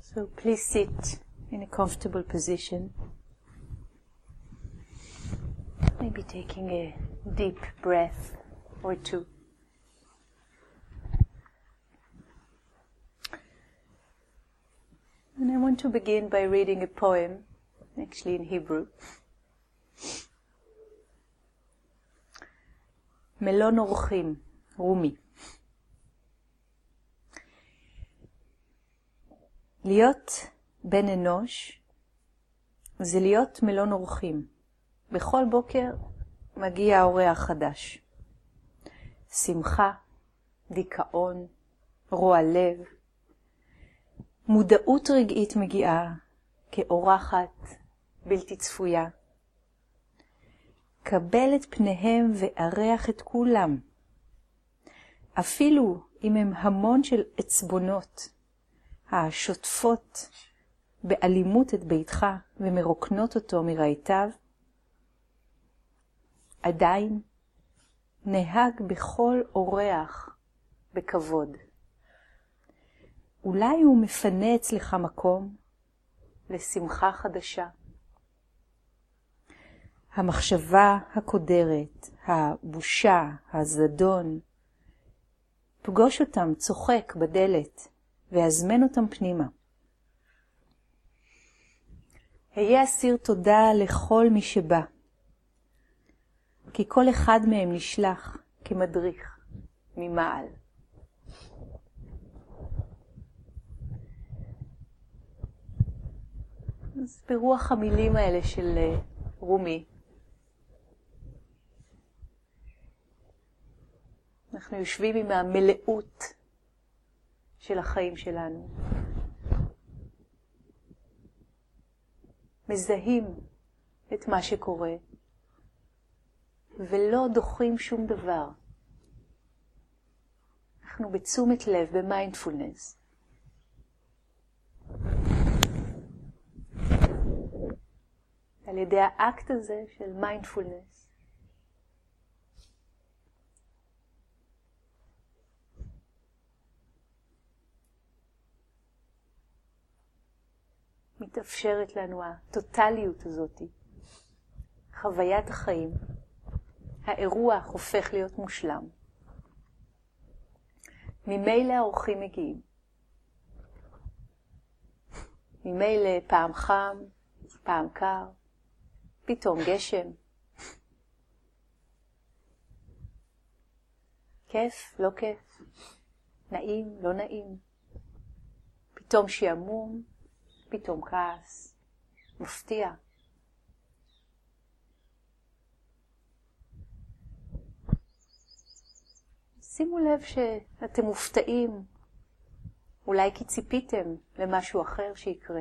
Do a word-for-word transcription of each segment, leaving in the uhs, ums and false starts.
So please sit in a comfortable position. Maybe taking a deep breath or two. And I want to begin by reading a poem, actually in Hebrew. מלון אורחים, רומי. להיות בן אנוש זה להיות מלון אורחים. בכל בוקר מגיע האורח חדש. שמחה, דיכאון, רוע לב. מודעות רגעית מגיעה כאורחת בלתי צפויה. קבל את פניהם וארח את כולם. אפילו אם הם המון של עצבונות, השוטפות באלימות את ביתך ומרוקנות אותו מראיתיו, עדיין נהג בכל אורח בכבוד. אולי הוא מפנה אצלך מקום לשמחה חדשה. המחשבה הקודרת, הבושה, הזדון, פגוש אותם צוחק בדלת והזמן אותם פנימה. היה אסיר תודה לכל מי שבא, כי כל אחד מהם נשלח כמדריך ממעל. אז ברוח המילים האלה של רומי, אנחנו יושבים עם המלאות של החיים שלנו. מזהים את מה שקורה, ולא דוחים שום דבר. אנחנו בתשומת לב, במיינדפולנס. על ידי האקט הזה של מיינדפולנס, מתאפשרת לנו הטוטליות הזאת, חוויית החיים. האירוע הופך להיות מושלם. ממילא האורחים מגיעים. ממילא פעם חם, פעם קר, פתאום גשם. כיף, לא כיף. נעים, לא נעים. פתאום שיעמום, פתאום כעס. מפתיע. שימו לב שאתם מופתעים, אולי כי ציפיתם למשהו אחר שיקרה.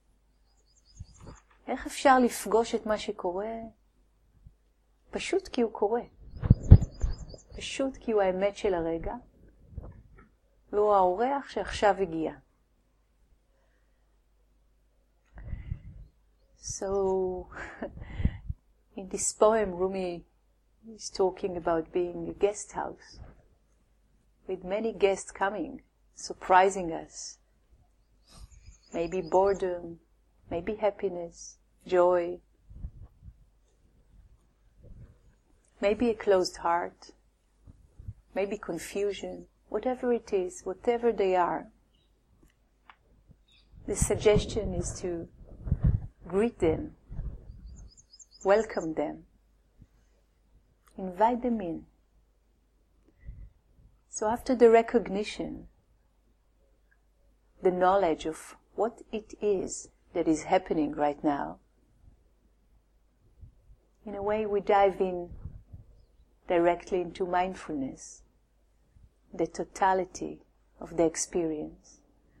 איך אפשר לפגוש את מה שקורה? פשוט כי הוא קורה. פשוט כי הוא האמת של הרגע, והוא האורח שעכשיו הגיע. So, in this poem, Rumi is talking about being a guest house, with many guests coming, surprising us. Maybe boredom, maybe happiness, joy, maybe a closed heart, maybe confusion, whatever it is, whatever they are. The suggestion is to greet them, welcome them, invite them in. So after the recognition, the knowledge of what it is that is happening right now, in a way we dive in directly into mindfulness, the totality of the experience,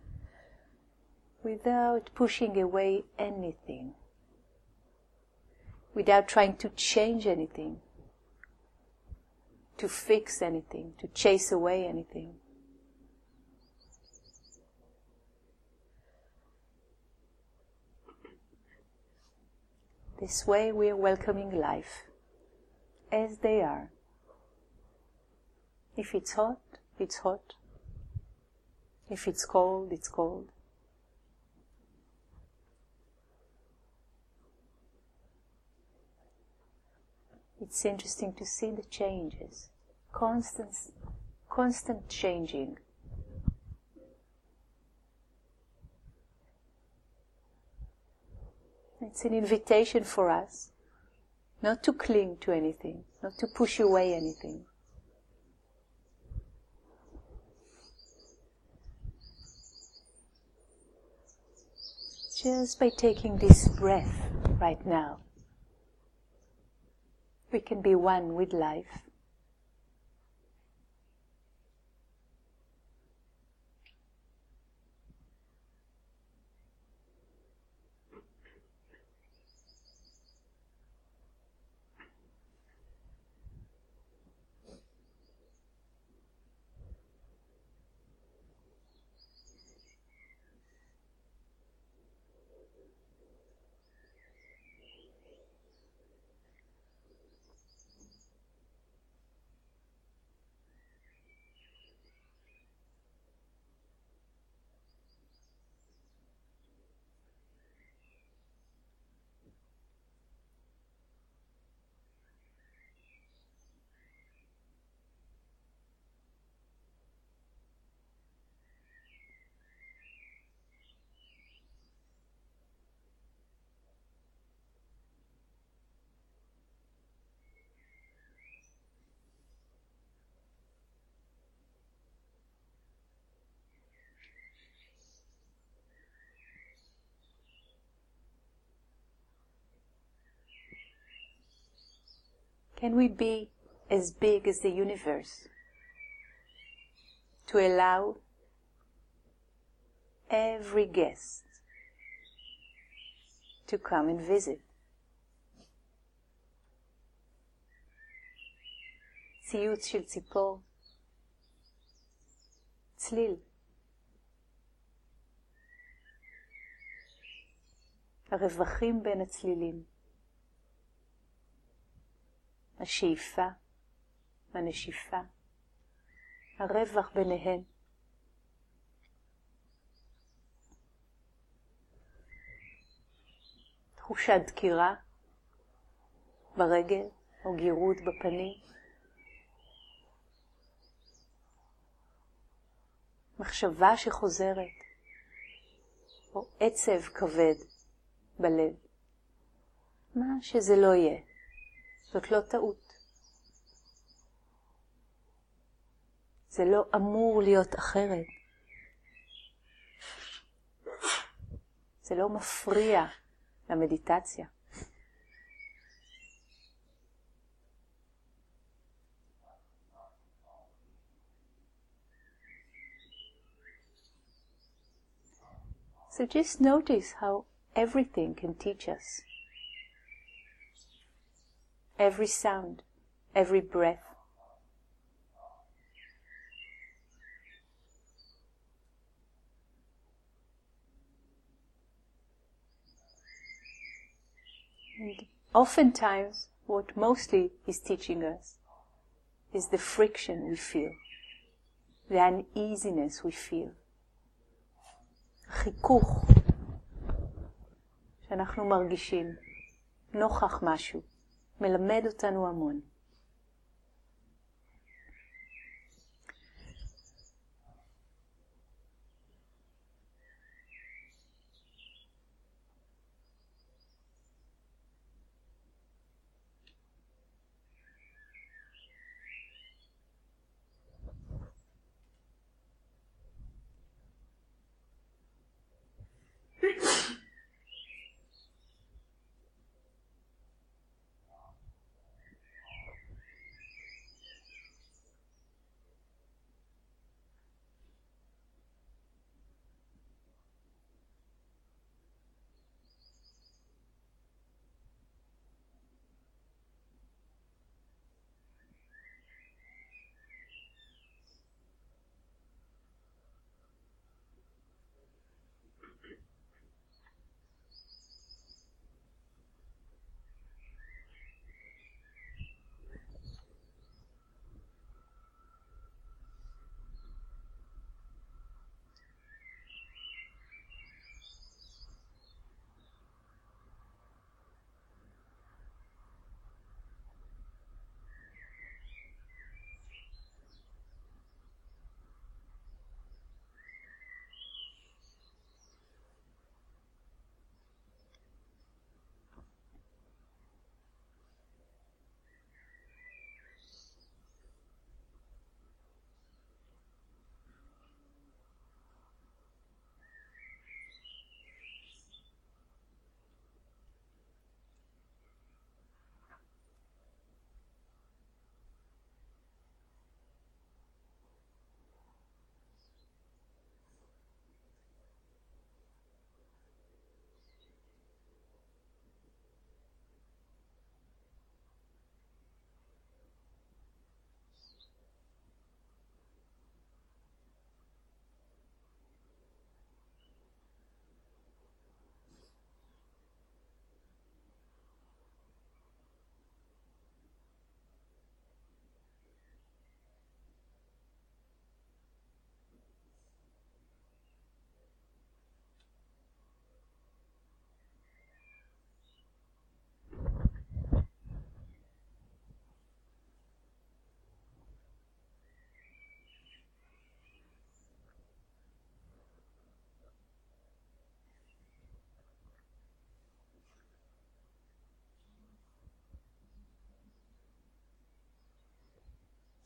without pushing away anything, without trying to change anything, to fix anything, to chase away anything. This way we are welcoming life as they are. If it's hot, it's hot. If it's cold, it's cold. It's interesting to see the changes, constant, constant changing. It's an invitation for us not to cling to anything, not to push away anything. Just by taking this breath right now, we can be one with life. Can we be as big as the universe to allow every guest to come and visit? ציוץ של ציפור, צליל. הרווחים בין הצלילים. השאיפה והנשיפה, הרווח ביניהן. תחושת דקירה ברגל או גירות בפנים. מחשבה שחוזרת או עצב כבד בלב. מה שזה לא יהיה. זאת לא טעות. זה לא אמור להיות אחרת. זה לא מפריע למדיטציה. So just notice how everything can teach us. Every sound, every breath. And oftentimes, what mostly is teaching us is the friction we feel, the uneasiness we feel. חיכוך שאנחנו מרגישים נוכח משהו. מלמד אותנו המון.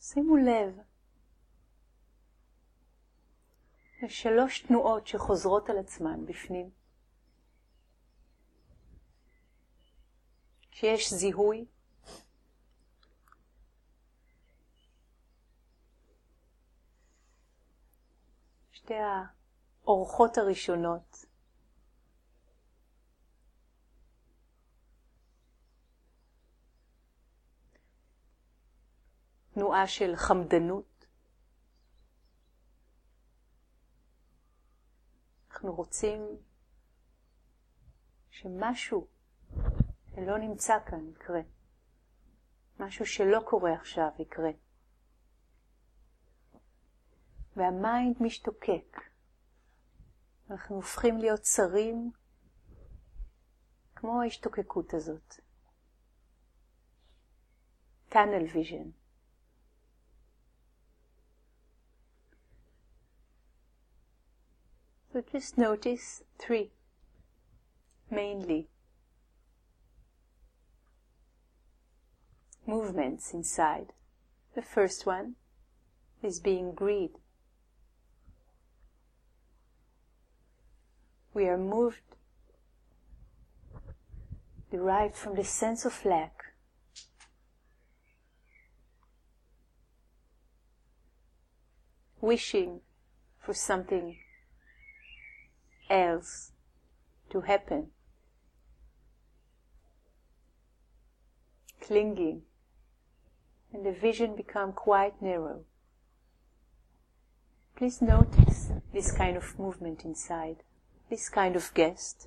שימו לב לשלוש תנועות שחוזרות על עצמן בפנים. כשיש זיהוי, שתי האורחות הראשונות, תנועה של חמדנות. אנחנו רוצים שמשהו שלא נמצא כאן יקרה. משהו שלא קורה עכשיו יקרה. והמיינד משתוקק. אנחנו הופכים להיות צרים כמו ההשתוקקות הזאת. tunnel vision. So just notice three, mainly, movements inside. The first one is being greed. We are moved, derived from the sense of lack. Wishing for something else to happen. Clinging. And the vision becomes quite narrow. Please notice this kind of movement inside, this kind of guest.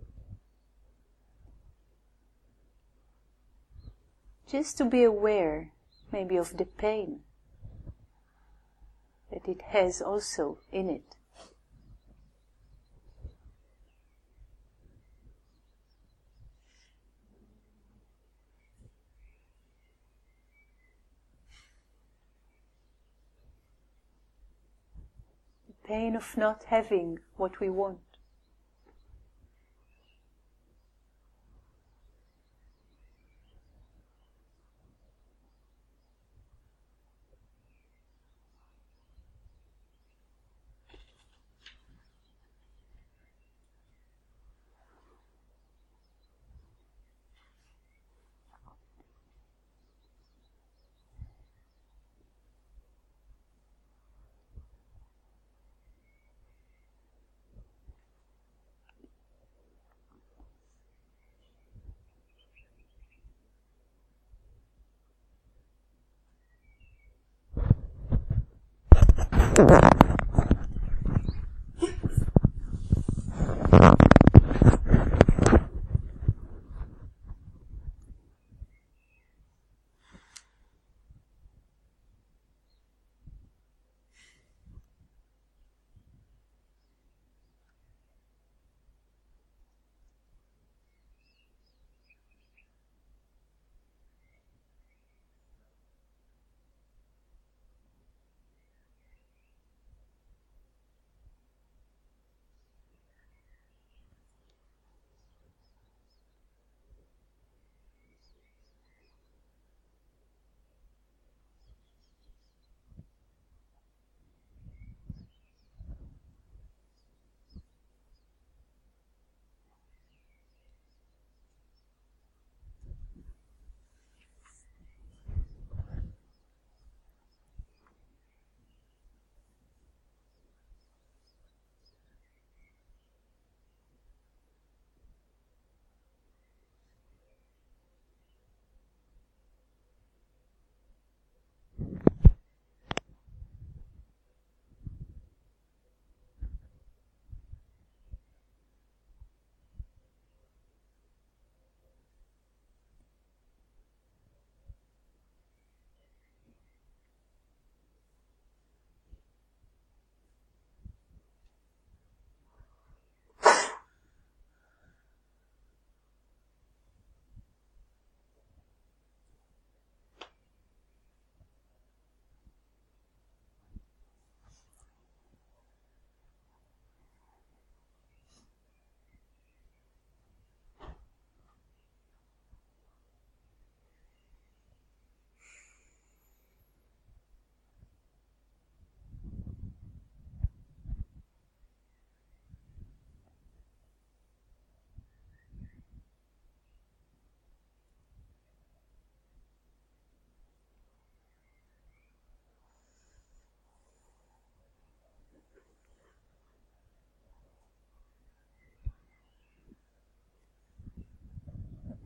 Just to be aware, maybe, of the pain that it has also in it. The pain of not having what we want.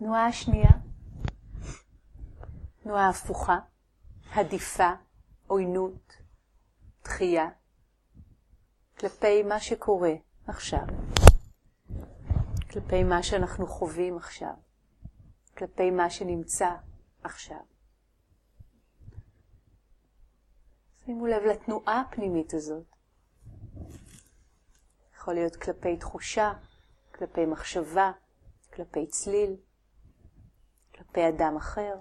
תנועה השנייה, תנועה הפוכה, הדיפה, עוינות, דחייה, כלפי מה שקורה עכשיו, כלפי מה שאנחנו חווים עכשיו, כלפי מה שנמצא עכשיו. שימו לב לתנועה הפנימית הזאת. יכול להיות כלפי תחושה, כלפי מחשבה, כלפי צליל, כלפי אדם אחר.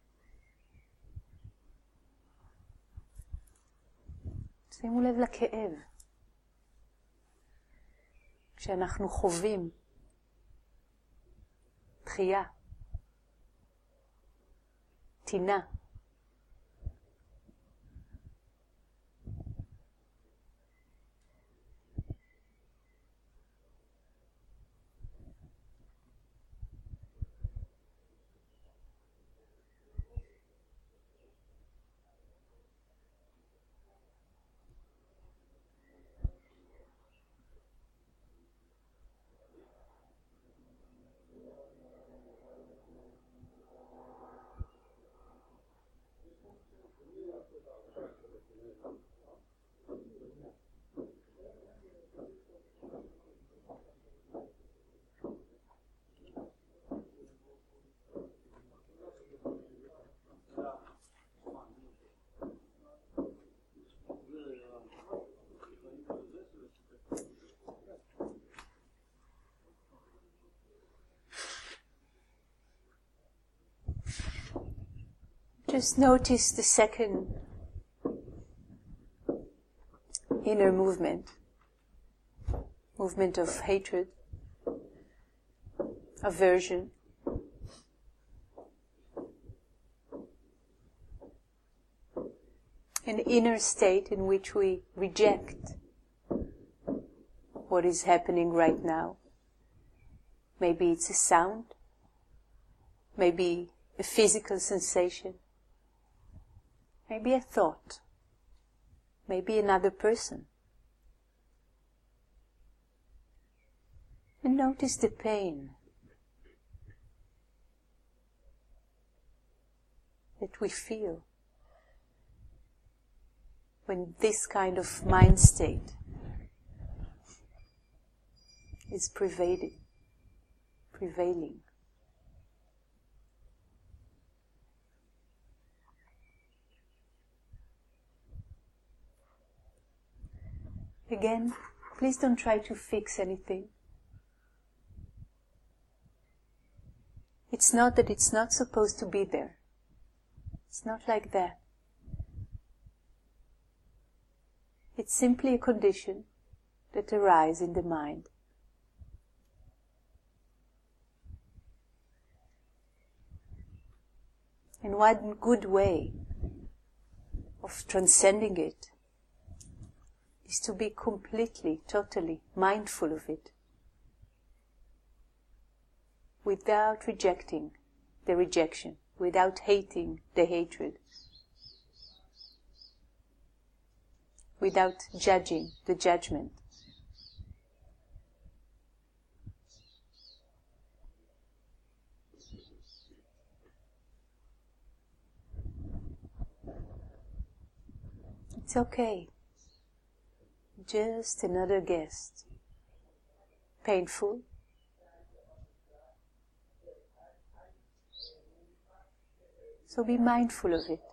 שימו לב לכאב. כשאנחנו חווים דחייה, טינה, just notice the second inner movement, movement of hatred, aversion, an inner state in which we reject what is happening right now. Maybe it's a sound, maybe a physical sensation, maybe a thought, maybe another person. And notice the pain that we feel when this kind of mind state is pervading, prevailing. Again, please don't try to fix anything. It's not that it's not supposed to be there. It's not like that. It's simply a condition that arises in the mind. And one good way of transcending it is to be completely, totally mindful of it, without rejecting the rejection, without hating the hatred, without judging the judgment. It's okay. Just another guest. Painful. So be mindful of it.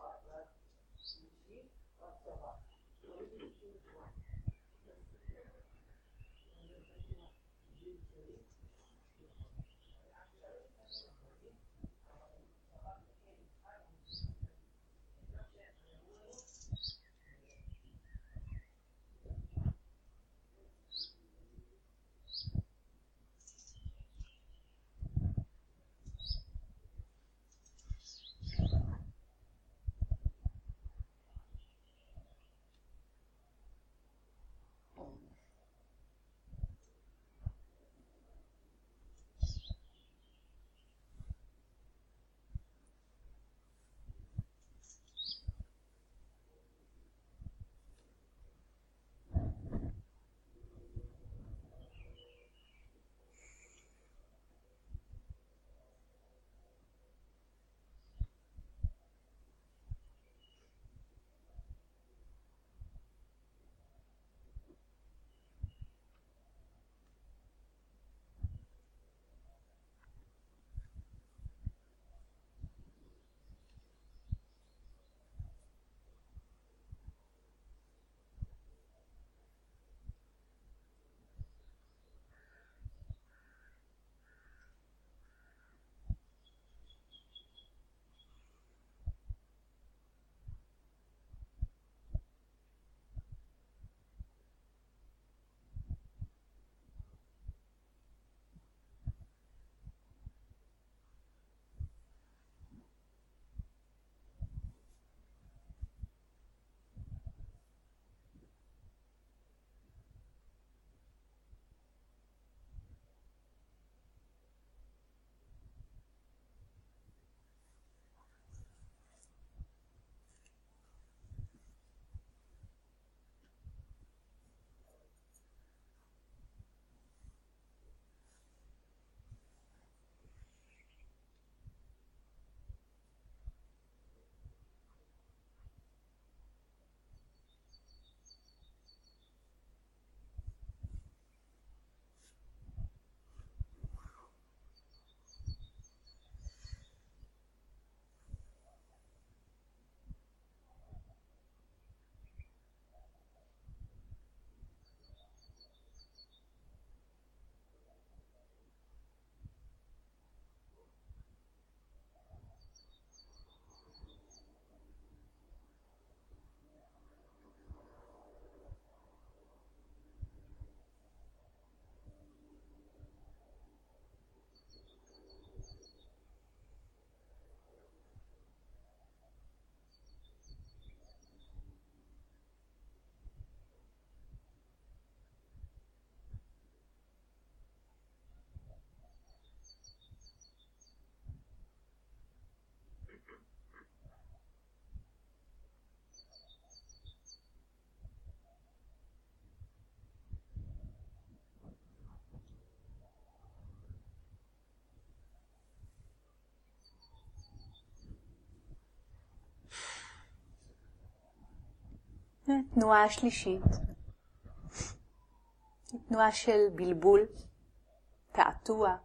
תנועה שלישית. תנועה של בלבול, תעתוע.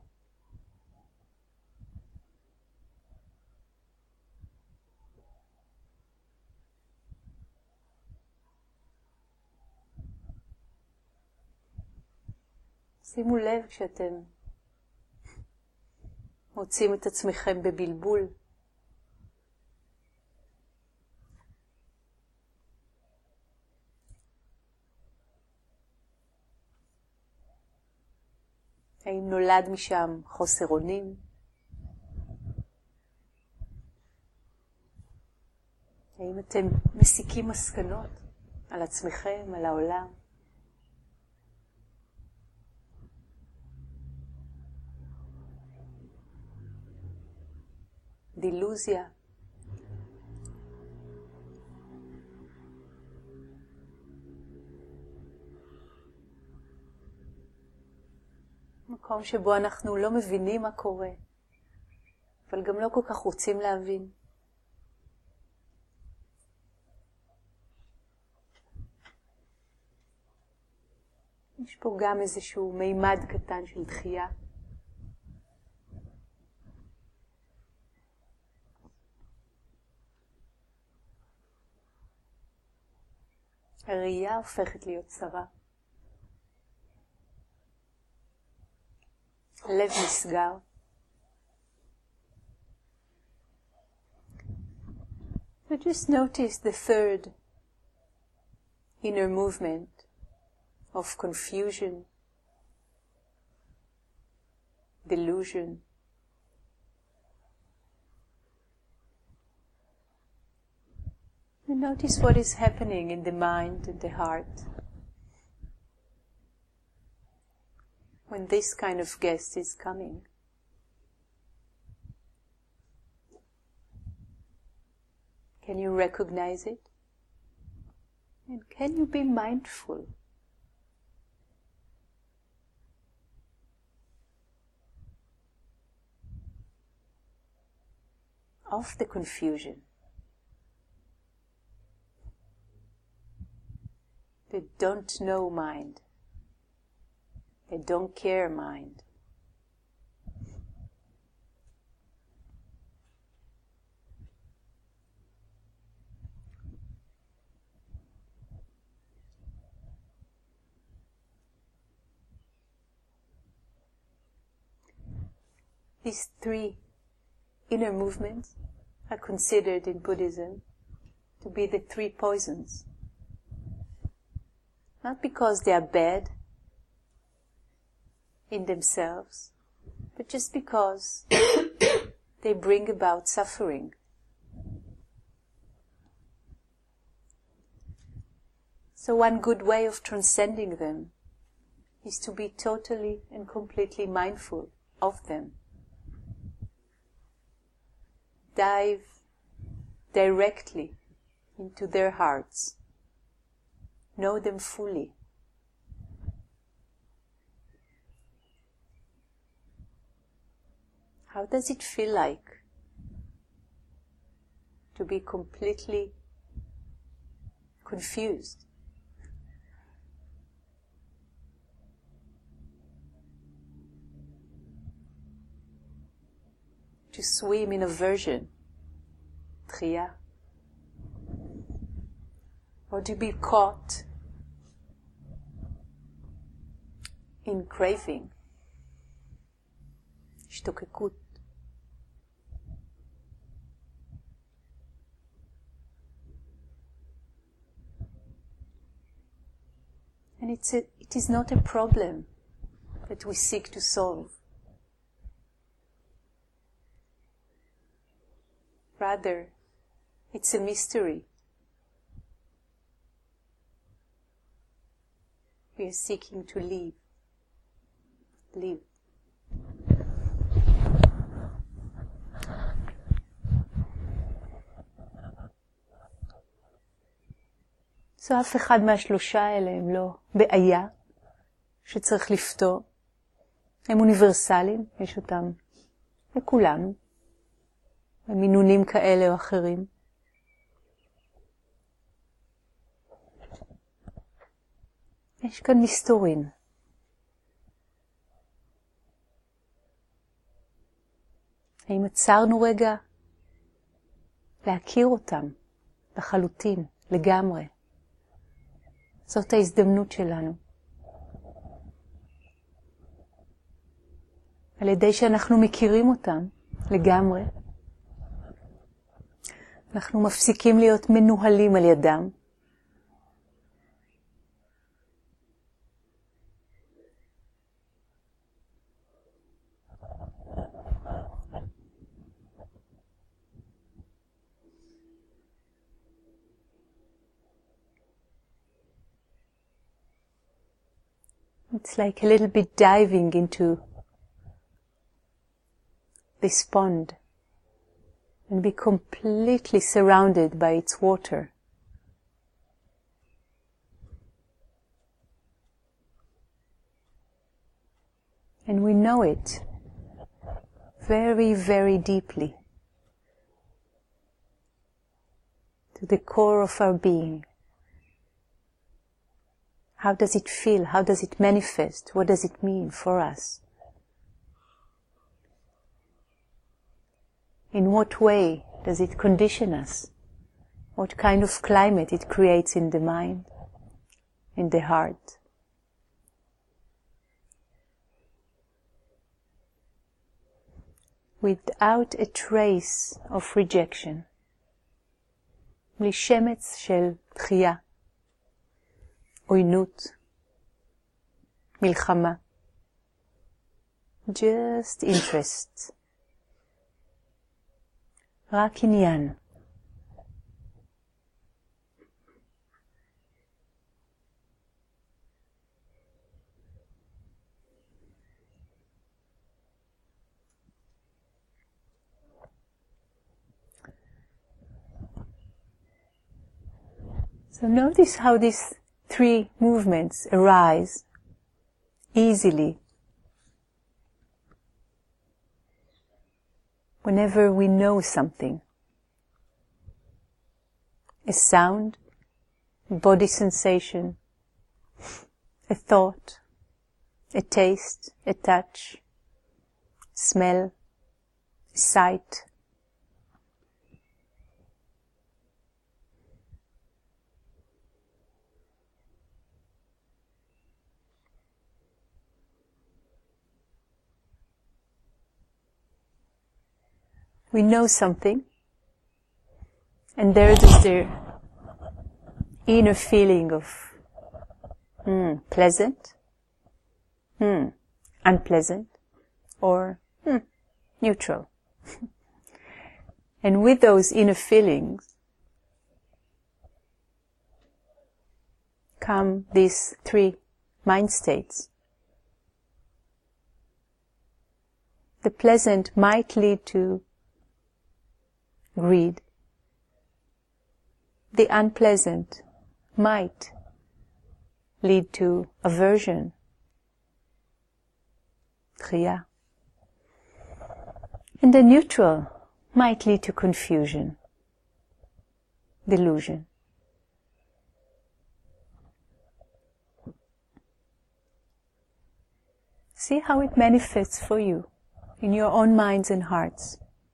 שימו לב כשאתם מוצאים את עצמכם בבלבול. האם נולד משם חוסר אונים? האם אתם מסיקים מסקנות על עצמכם, על העולם? דילוזיה. מקום שבו אנחנו לא מבינים מה קורה, אבל גם לא כל כך רוצים להבין. יש פה גם איזשהו מימד קטן של דחייה. הראייה הופכת להיות צרה. לב נסגר. So just notice the third inner movement of confusion, delusion. And notice what is happening in the mind and the heart when this kind of guest is coming. Can you recognize it? And can you be mindful of the confusion? They don't know mind. They don't care mind. These three inner movements are considered in Buddhism to be the three poisons. Not because they are bad in themselves, but just because they bring about suffering. So one good way of transcending them is to be totally and completely mindful of them. Dive directly into their hearts. Know them fully. How does it feel like to be completely confused? To swim in aversion, tchia, or to be caught in craving, השתוקקות. And it's a, it is not a problem that we seek to solve. Rather, it's a mystery. We are seeking to live. Live. So אף אחד מהשלושה האלה הם לא בעיה שצריך לפתור. הם אוניברסליים, יש אותם לכולנו, במינונים כאלה או אחרים. יש כאן מסתורים. האם עצרנו רגע להכיר אותם לחלוטין, לגמרי? זאת ההזדמנות שלנו. על ידי שאנחנו מכירים אותם לגמרי, אנחנו מפסיקים להיות מנוהלים על ידם. It's like a little bit diving into this pond and be completely surrounded by its water. And we know it very, very deeply, to the core of our being. How does it feel? How does it manifest? What does it mean for us? In what way does it condition us? What kind of climate it creates in the mind, in the heart? Without a trace of rejection. בלי שמץ של דחייה. עוינות, מלחמה, just interest, רק עניין. So notice how these three movements arise easily whenever we know something. A sound, a body sensation, a thought, a taste, a touch, smell, a sight. We know something, and there is the inner feeling of mm, pleasant, mm, unpleasant, or mm, neutral. And with those inner feelings come these three mind states. The pleasant might lead to greed. The unpleasant might lead to aversion, דחייה. And the neutral might lead to confusion, delusion. See how it manifests for you in your own minds and hearts.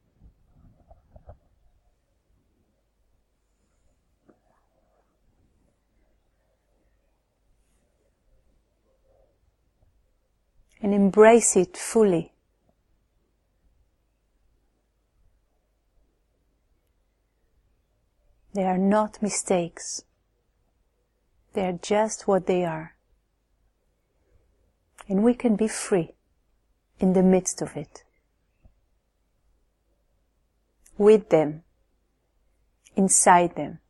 And embrace it fully. They are not mistakes. They are just what they are. And we can be free in the midst of it. With them, inside them.